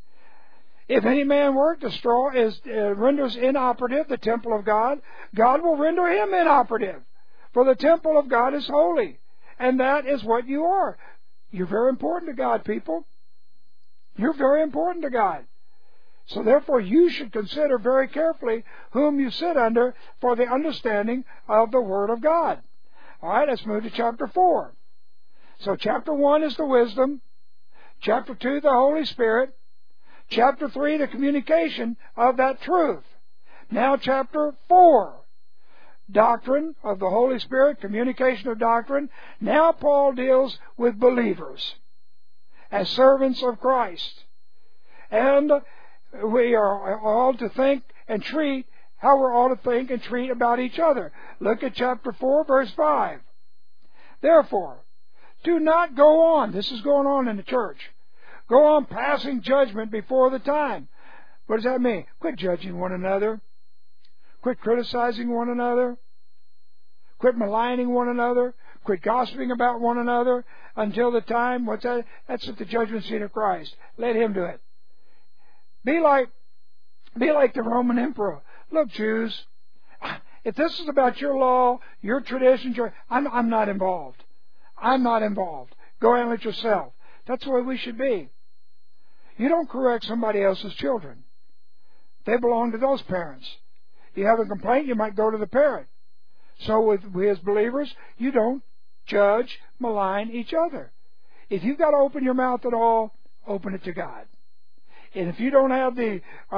If any man work renders inoperative the temple of God, God will render him inoperative. For the temple of God is holy. And that is what you are. You're very important to God, people. You're very important to God. So therefore you should consider very carefully whom you sit under for the understanding of the Word of God. All right, let's move to chapter 4. So chapter 1 is the wisdom. Chapter 2, the Holy Spirit. Chapter 3, the communication of that truth. Now chapter 4, doctrine of the Holy Spirit, communication of doctrine. Now Paul deals with believers as servants of Christ. And we are all to think and treat how we're all to think and treat about each other. Look at chapter 4, verse 5. Therefore, do not go on. This is going on in the church. Go on passing judgment before the time. What does that mean? Quit judging one another. Quit criticizing one another. Quit maligning one another. Quit gossiping about one another until the time. What's that? That's at the judgment seat of Christ. Let Him do it. Be like the Roman emperor. Look, Jews, if this is about your law, your traditions, I'm not involved. I'm not involved. Go handle it yourself. That's the way we should be. You don't correct somebody else's children. They belong to those parents. You have a complaint, you might go to the parent. So with we as believers, you don't judge, malign each other. If you've got to open your mouth at all, open it to God. And if you don't have the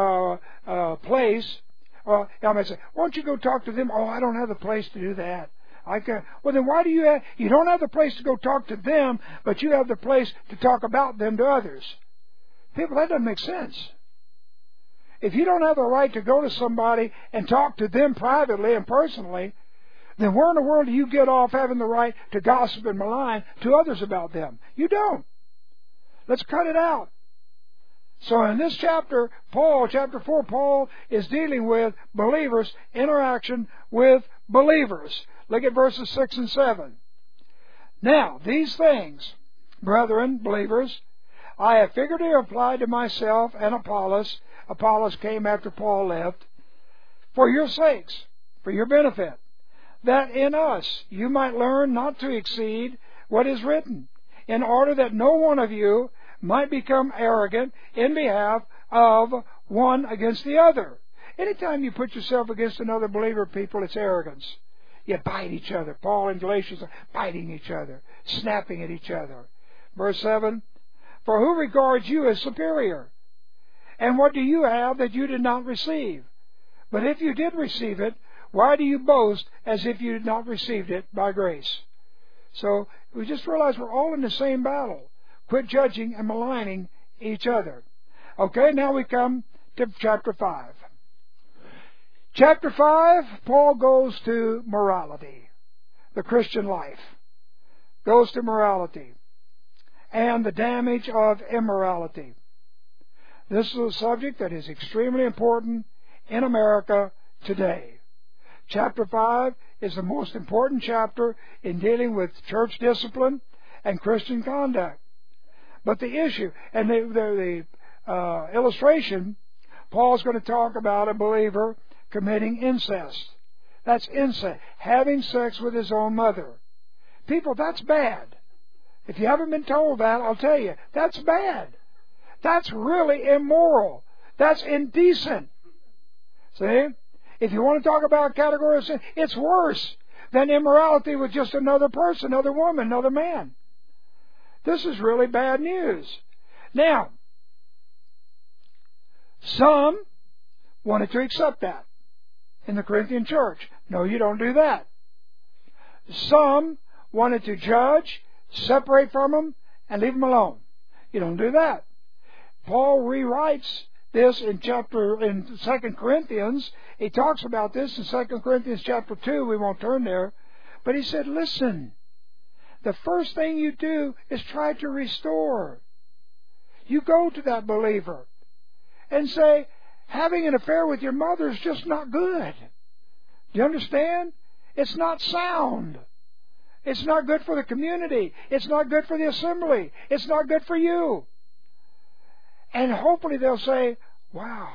place, I might say, why don't you go talk to them? Oh, I don't have the place to do that. Well, then why do you don't have the place to go talk to them, but you have the place to talk about them to others? People, that doesn't make sense. If you don't have the right to go to somebody and talk to them privately and personally, then where in the world do you get off having the right to gossip and malign to others about them? You don't. Let's cut it out. So in this chapter, chapter 4, Paul is dealing with believers' interaction with believers. Look at verses 6 and 7. Now, these things, brethren, believers, I have figuratively applied to myself and Apollos. Apollos came after Paul left. For your sakes, for your benefit, that in us you might learn not to exceed what is written, in order that no one of you might become arrogant in behalf of one against the other. Anytime you put yourself against another believer, people, it's arrogance. You bite each other. Paul in Galatians are biting each other, snapping at each other. Verse 7, for who regards you as superior? And what do you have that you did not receive? But if you did receive it, why do you boast as if you had not received it by grace? So we just realize we're all in the same battle. Quit judging and maligning each other. Okay, now we come to chapter 5. Chapter 5, Paul goes to morality. The Christian life goes to morality and the damage of immorality. This is a subject that is extremely important in America today. Chapter 5 is the most important chapter in dealing with church discipline and Christian conduct. But the issue, and the illustration, Paul's going to talk about a believer committing incest. That's incest, having sex with his own mother. People, that's bad. If you haven't been told that, I'll tell you, that's bad. That's really immoral. That's indecent. See? If you want to talk about a category of sin, it's worse than immorality with just another person, another woman, another man. This is really bad news. Now, some wanted to accept that in the Corinthian church. No, you don't do that. Some wanted to judge, separate from them, and leave them alone. You don't do that. Paul rewrites this in 2 Corinthians. He talks about this in 2 Corinthians chapter 2. We won't turn there. But he said, listen, the first thing you do is try to restore. You go to that believer and say, having an affair with your mother is just not good. Do you understand? It's not sound. It's not good for the community. It's not good for the assembly. It's not good for you. And hopefully they'll say, wow,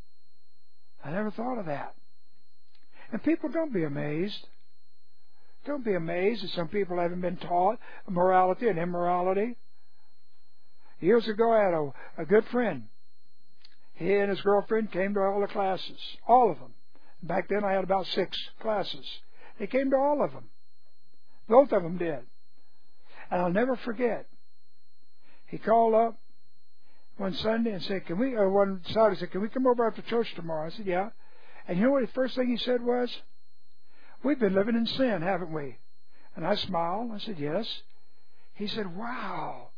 I never thought of that. And people, don't be amazed. Don't be amazed that some people haven't been taught morality and immorality. Years ago, I had a good friend. He and his girlfriend came to all the classes, all of them. Back then I had about 6 classes. They came to all of them. Both of them did. And I'll never forget. He called up one Sunday and said, one Saturday said, can we come over after church tomorrow? I said, yeah. And you know what the first thing he said was? We've been living in sin, haven't we? And I smiled. I said, yes. He said, wow.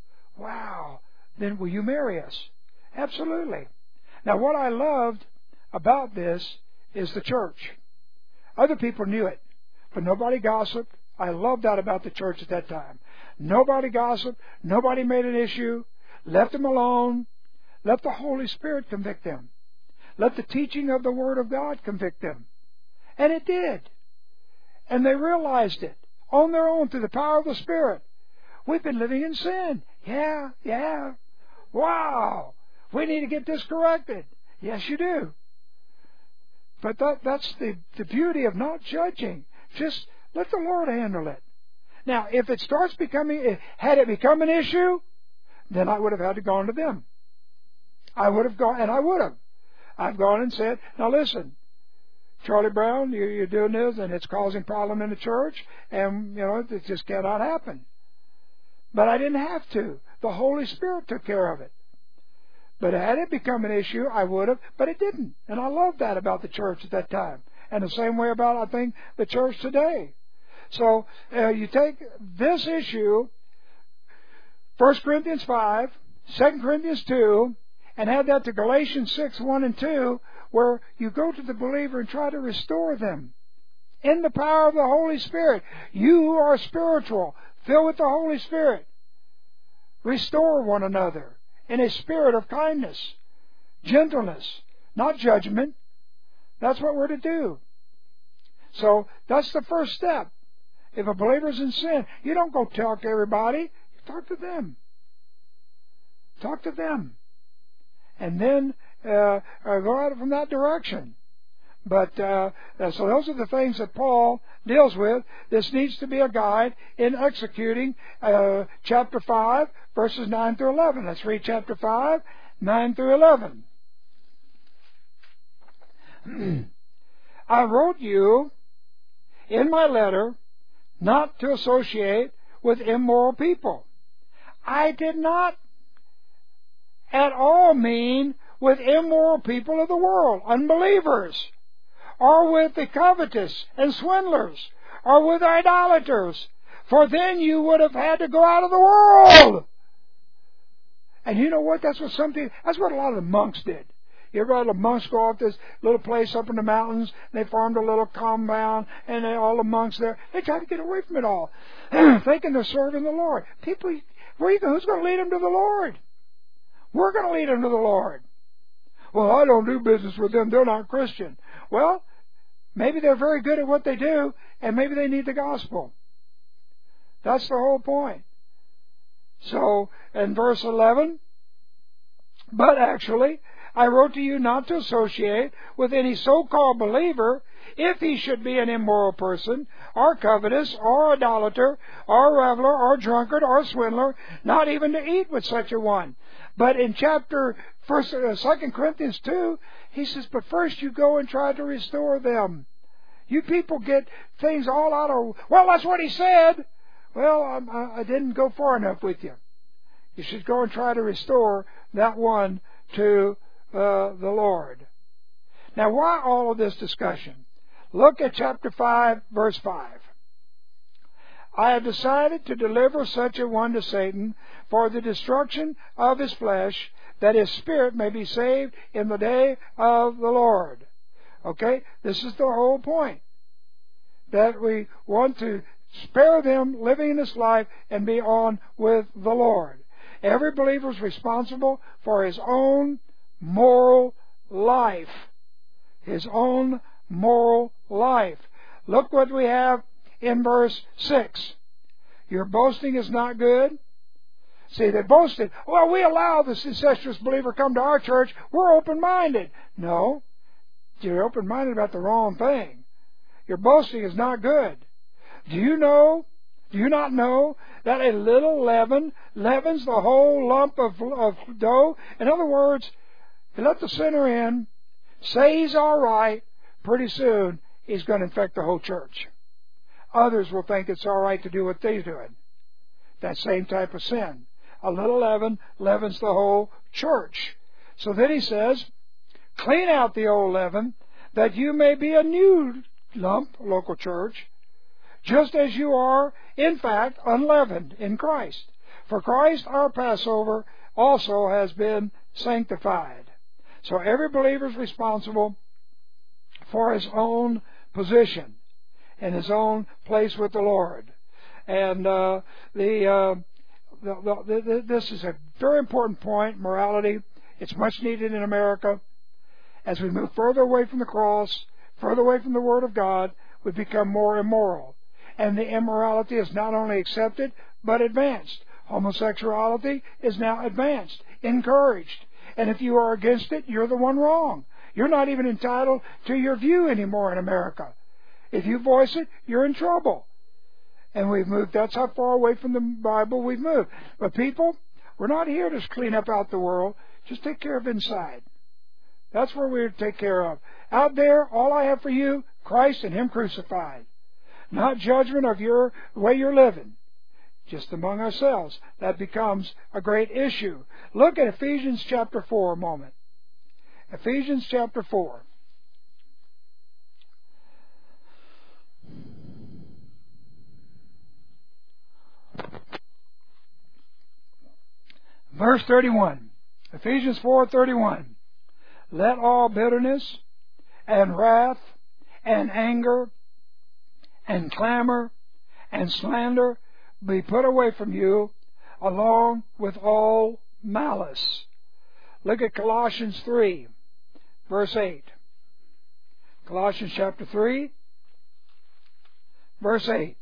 Then will you marry us? Absolutely. Now what I loved about this is the church. Other people knew it, but nobody gossiped. I loved that about the church at that time. Nobody gossiped. Nobody made an issue. Left them alone. Let the Holy Spirit convict them. Let the teaching of the Word of God convict them. And it did. And they realized it on their own through the power of the Spirit. We've been living in sin. Yeah. Wow. We need to get this corrected. Yes, you do. But that's the beauty of not judging. Just let the Lord handle it. Now, if it starts had it become an issue, then I would have had to go to them. I would have gone, and I would have. I've gone and said, now listen, Charlie Brown, you're doing this, and it's causing problem in the church, and, it just cannot happen. But I didn't have to. The Holy Spirit took care of it. But had it become an issue, I would have, but it didn't. And I love that about the church at that time. And the same way about, I think, the church today. So you take this issue, 1 Corinthians 5, 2 Corinthians 2, and add that to Galatians 6, 1 and 2, where you go to the believer and try to restore them in the power of the Holy Spirit. You who are spiritual, filled with the Holy Spirit, restore one another in a spirit of kindness, gentleness, not judgment. That's what we're to do. So that's the first step. If a believer's in sin, you don't go talk to everybody. You talk to them. Talk to them. And then go out from that direction. But so those are the things that Paul deals with. This needs to be a guide in executing chapter 5, verses 9 through 11. Let's read chapter 5, 9 through 11. I wrote you in my letter not to associate with immoral people. I did not at all mean with immoral people of the world, unbelievers, or with the covetous and swindlers, or with idolaters, for then you would have had to go out of the world. And you know what? That's what a lot of the monks did. You ever had the monks go off this little place up in the mountains, and they formed a little compound, and all the monks there, they tried to get away from it all, thinking they're serving the Lord. People, who's going to lead them to the Lord? We're going to lead them to the Lord. Well, I don't do business with them. They're not Christian. Well, maybe they're very good at what they do, and maybe they need the gospel. That's the whole point. So, in verse 11, but actually, I wrote to you not to associate with any so-called believer if he should be an immoral person, or covetous, or idolater, or reveler, or drunkard, or swindler, not even to eat with such a one. But in chapter 2 Corinthians 2, he says, but first you go and try to restore them. You people get things all out of, well, that's what he said. Well, I didn't go far enough with you. You should go and try to restore that one to the Lord. Now, why all of this discussion? Look at chapter 5, verse 5. I have decided to deliver such a one to Satan for the destruction of his flesh, that his spirit may be saved in the day of the Lord. Okay? This is the whole point. That we want to spare them living in this life and be on with the Lord. Every believer is responsible for his own moral life. His own moral life. Look what we have in verse 6. Your boasting is not good. See, they boasted, well, we allow this incestuous believer come to our church. We're open-minded. No, you're open-minded about the wrong thing. Your boasting is not good. Do you not know that a little leaven leavens the whole lump of dough? In other words, you let the sinner in, say he's all right, pretty soon he's going to infect the whole church. Others will think it's all right to do what they're doing. That same type of sin. A little leaven leavens the whole church. So then he says, clean out the old leaven, that you may be a new lump, local church, just as you are, in fact, unleavened in Christ. For Christ, our Passover, also has been sanctified. So every believer is responsible for his own position and his own place with the Lord. And this is a very important point, morality. It's much needed in America. As we move further away from the cross, further away from the Word of God, we become more immoral. And the immorality is not only accepted, but advanced. Homosexuality is now advanced, encouraged. And if you are against it, you're the one wrong. You're not even entitled to your view anymore in America. If you voice it, you're in trouble. And we've moved. That's how far away from the Bible we've moved. But people, we're not here to clean up out the world. Just take care of inside. That's where we're to take care of. Out there, all I have for you, Christ and Him crucified. Not judgment of the way you're living. Just among ourselves. That becomes a great issue. Look at Ephesians chapter 4 a moment. Ephesians chapter 4. Verse 31. Ephesians 4:31. Let all bitterness and wrath and anger and clamor and slander be put away from you, along with all malice. Look at Colossians 3, verse 8. Colossians chapter 3, verse 8.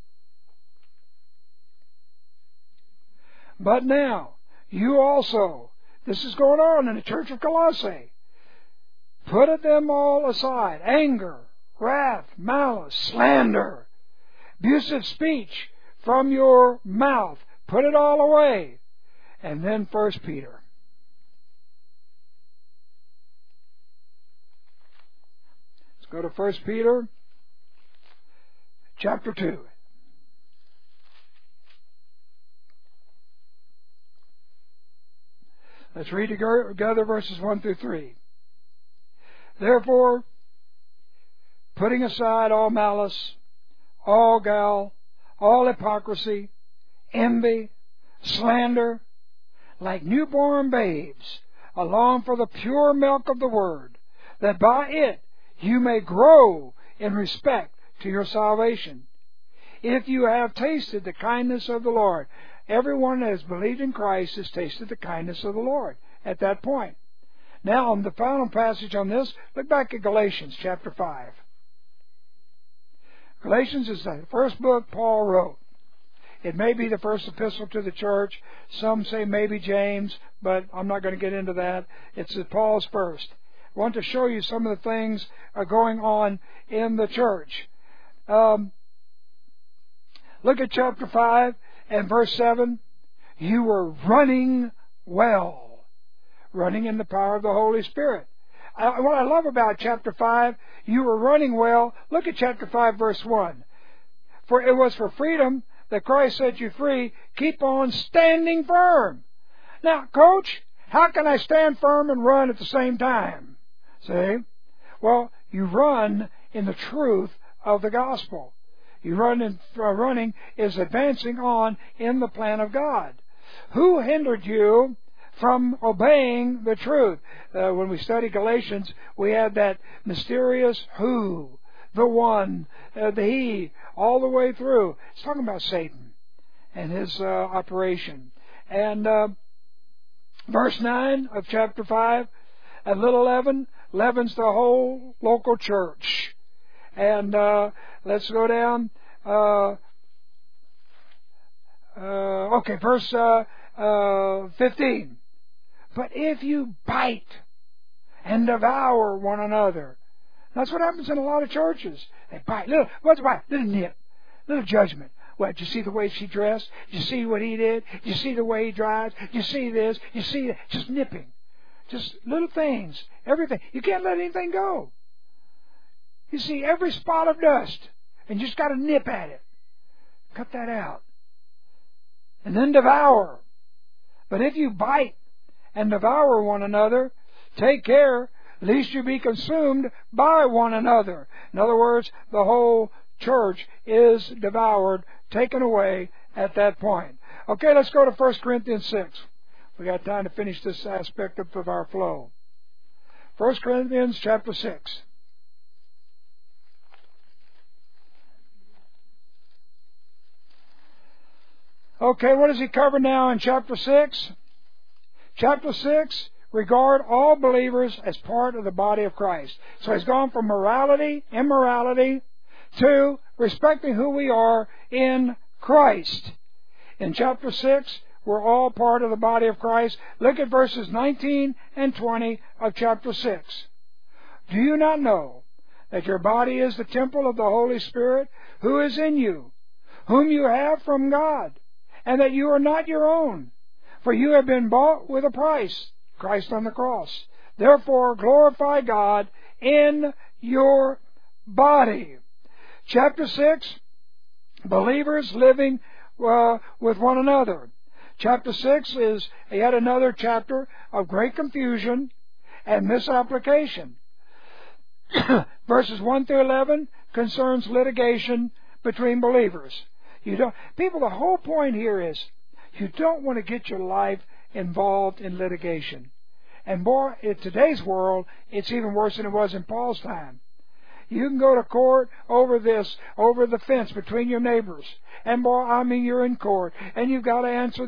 But now, you also, this is going on in the church of Colossae, put them all aside. Anger, wrath, malice, slander, abusive speech from your mouth. Put it all away. And then 1 Peter. Let's go to 1 Peter chapter 2. Let's read together verses 1 through 3. Therefore, putting aside all malice, all guile, all hypocrisy, envy, slander, like newborn babes, long for the pure milk of the Word, that by it you may grow in respect to your salvation. If you have tasted the kindness of the Lord. Everyone that has believed in Christ has tasted the kindness of the Lord at that point. Now, on the final passage on this, look back at Galatians chapter 5. Galatians is the first book Paul wrote. It may be the first epistle to the church. Some say maybe James, but I'm not going to get into that. It's Paul's first. I want to show you some of the things going on in the church. Look at chapter 5 and verse 7. You were running well. Running in the power of the Holy Spirit. What I love about chapter 5, you were running well. Look at chapter 5, verse 1. For it was for freedom that Christ set you free. Keep on standing firm. Now, Coach, how can I stand firm and run at the same time? See? Well, you run in the truth of the gospel. You running is advancing on in the plan of God. Who hindered you from obeying the truth? When we study Galatians, we had that mysterious who, the one, the he, all the way through. It's talking about Satan and his operation. And verse 9 of chapter 5, a little leaven leavens the whole local church. And let's go down. Verse 15. But if you bite and devour one another. That's what happens in a lot of churches. They bite. What's a bite? Little nip. Little judgment. What, did you see the way she dressed? Did you see what he did? Did you see the way he drives? Did you see this? Did you see that? Just nipping. Just little things. Everything. You can't let anything go. You see every spot of dust, and you just got to nip at it. Cut that out. And then devour. But if you bite and devour one another, take care lest you be consumed by one another. In other words, the whole church is devoured, taken away at that point. Okay, let's go to 1 Corinthians 6. We got time to finish this aspect of our flow. 1 Corinthians chapter 6. Okay, what does he cover now in chapter 6? Chapter 6, regard all believers as part of the body of Christ. So he's gone from morality, immorality, to respecting who we are in Christ. In chapter 6, we're all part of the body of Christ. Look at verses 19 and 20 of chapter 6. Do you not know that your body is the temple of the Holy Spirit who is in you, whom you have from God, and that you are not your own? For you have been bought with a price, Christ on the cross. Therefore, glorify God in your body. Chapter 6, believers living with one another. Chapter 6 is yet another chapter of great confusion and misapplication. Verses 1 through 11 concerns litigation between believers. The whole point here is you don't want to get your life involved in litigation. And boy, in today's world, it's even worse than it was in Paul's time. You can go to court over the fence between your neighbors. And boy, you're in court. And you've got to answer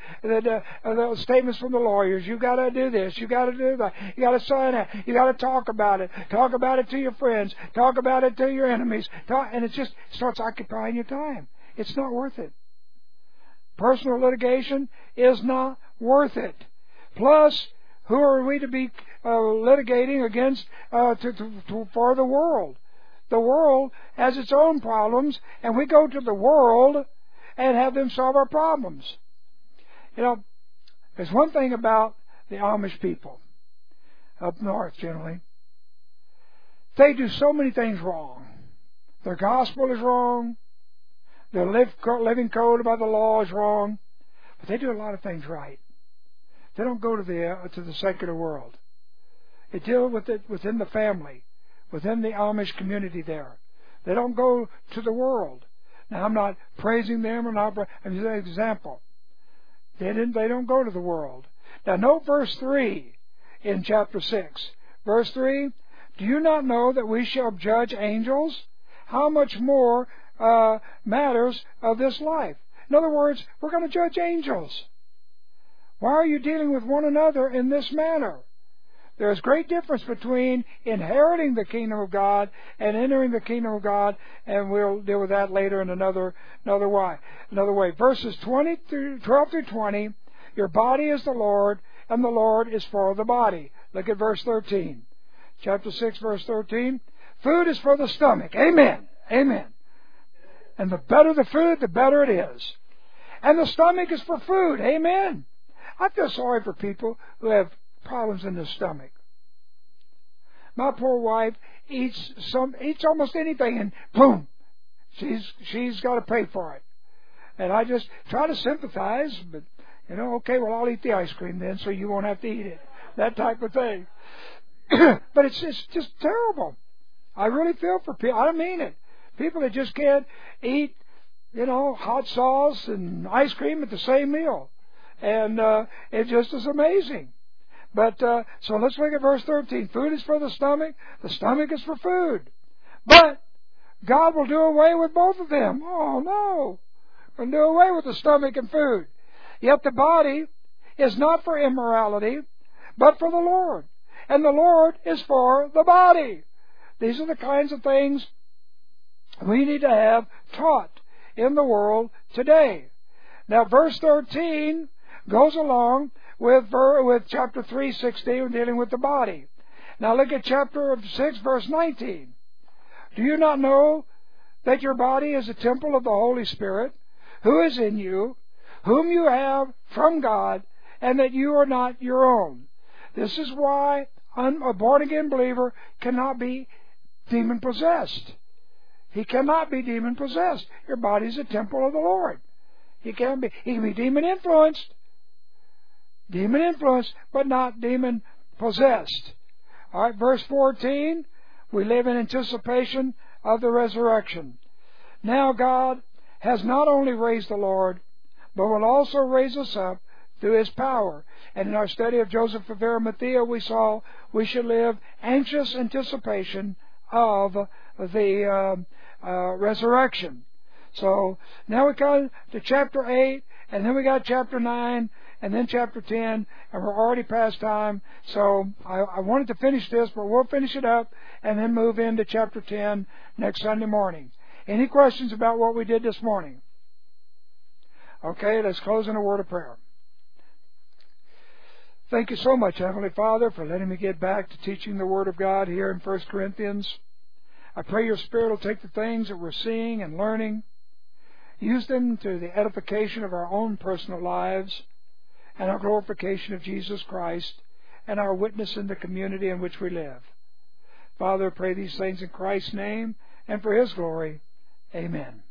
the statements from the lawyers. You've got to do this. You've got to do that. You've got to sign it. You've got to talk about it. Talk about it to your friends. Talk about it to your enemies. And it just starts occupying your time. It's not worth it. Personal litigation is not worth it. Plus, who are we to be litigating against for the world? The world has its own problems, and we go to the world and have them solve our problems. There's one thing about the Amish people up north generally. They do so many things wrong. Their gospel is wrong. Their living code by the law is wrong. But they do a lot of things right. They don't go to the secular world. They deal with it within the family, within the Amish community there. They don't go to the world. Now, I'm not praising them or not. I'm just an example. They don't go to the world. Now, note verse 3 in chapter 6. Verse 3, do you not know that we shall judge angels? How much more matters of this life? In other words, we're going to judge angels. Why are you dealing with one another in this manner? There's great difference between inheriting the kingdom of God and entering the kingdom of God, and we'll deal with that later in another way. Verses 12 through 20, your body is the Lord, and the Lord is for the body. Look at verse 13. Chapter 6, verse 13. Food is for the stomach. Amen. Amen. And the better the food, the better it is. And the stomach is for food. Amen. I feel sorry for people who have problems in the stomach. My poor wife eats almost anything, and boom, she's got to pay for it. And I just try to sympathize, but okay, well, I'll eat the ice cream then, so you won't have to eat it. That type of thing. But it's just terrible. I really feel for people. I don't mean it. People that just can't eat, hot sauce and ice cream at the same meal. And it just is amazing. But so let's look at verse 13. Food is for the stomach is for food. But God will do away with both of them. Oh no. We'll do away with the stomach and food. Yet the body is not for immorality, but for the Lord. And the Lord is for the body. These are the kinds of things we need to have taught in the world today. Now verse 13 goes along with chapter 3:16, dealing with the body. Now look at chapter 6, verse 19. Do you not know that your body is a temple of the Holy Spirit, who is in you, whom you have from God, and that you are not your own? This is why a born-again believer cannot be demon-possessed. He cannot be demon-possessed. Your body is a temple of the Lord. He can be demon-influenced, but not demon-possessed. All right, verse 14, we live in anticipation of the resurrection. Now God has not only raised the Lord, but will also raise us up through His power. And in our study of Joseph of Arimathea, we saw we should live anxious anticipation of the resurrection. So now we come to chapter 8, and then we got chapter 9, and then chapter 10, and we're already past time. So I wanted to finish this, but we'll finish it up and then move into chapter 10 next Sunday morning. Any questions about what we did this morning? Okay, let's close in a word of prayer. Thank you so much, Heavenly Father, for letting me get back to teaching the Word of God here in 1 Corinthians. I pray your Spirit will take the things that we're seeing and learning, use them to the edification of our own personal lives and our glorification of Jesus Christ and our witness in the community in which we live. Father, I pray these things in Christ's name and for His glory. Amen.